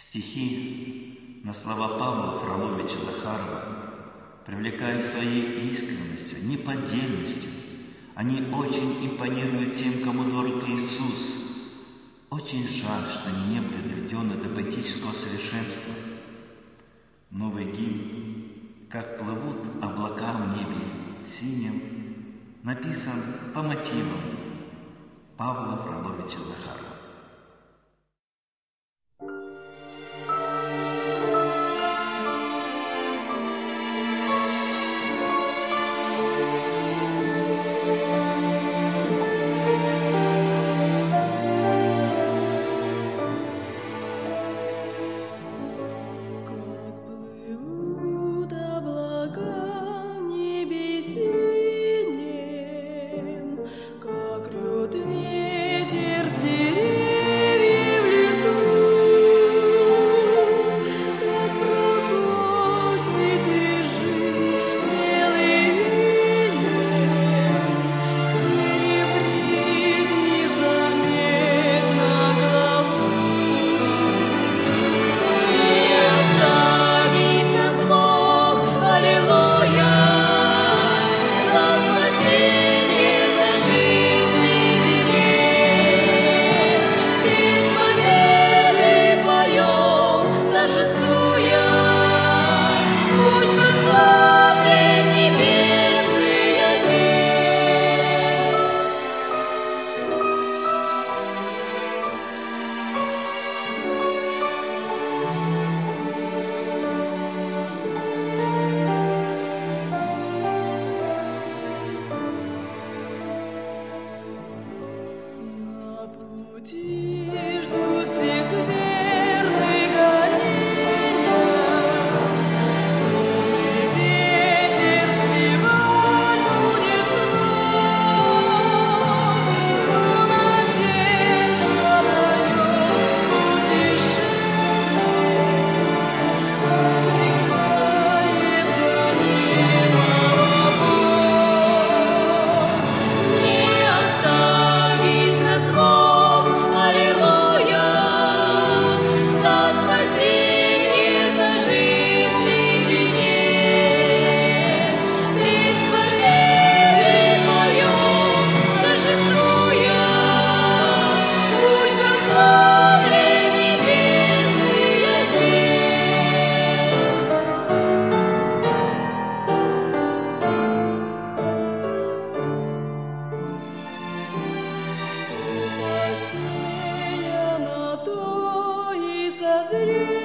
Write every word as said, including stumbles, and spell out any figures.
Стихи на слова Павла Фроловича Захарова привлекают своей искренностью, неподдельностью. Они очень импонируют тем, кому дорог Иисус. Очень жаль, что они не были доведены до поэтического совершенства. Новый гимн «Как плывут облака в небе синим» написан по мотивам Павла Фроловича Захарова. Зря